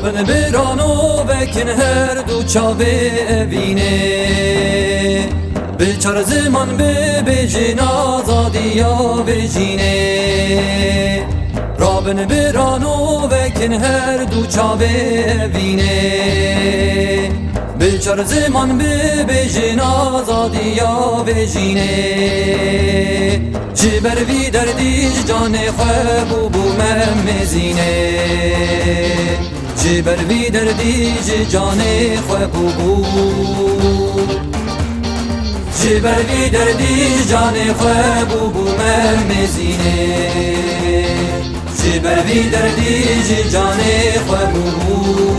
رابن برانو وکن هر دو چاوه بینه بچار زمان به جن آزادی یا بجینه رابن برانو وکن هر دو چاوه بینه بچار زمان به جن آزادی یا بجینه چه بر وی دردیش جان خواب بو ممزینه چه بر وی دردیش جان خواب بو چه بر وی دردیش جان خواب بو ممزینه چه بر وی دردیش جان خواب بو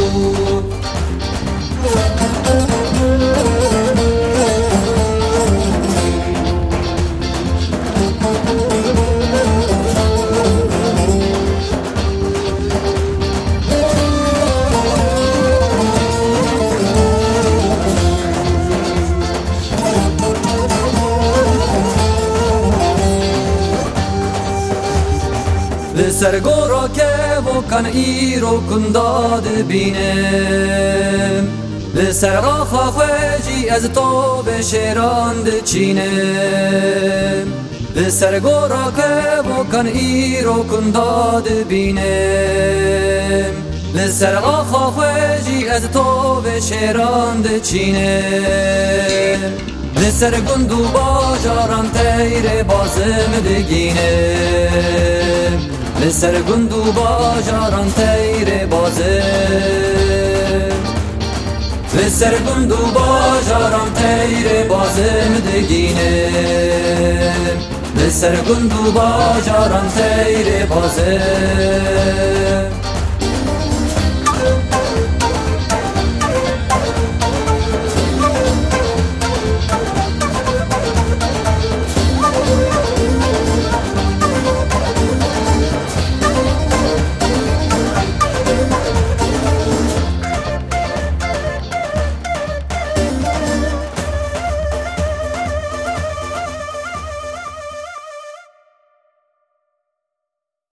سرگورا که و کن ایرو کنداد بینم به سرغا خواجی از تو به شیراند چینم به سرگورا که و کن ایرو کنداد بینم به سرغا خواجی از تو به شیراند چینم به سر گندو باجاران تیر بازم دگینم به سر گندو باجاران تیر بازم به سر گندو باجاران تیر بازم دگینم به سر گندو باجاران تیر بازم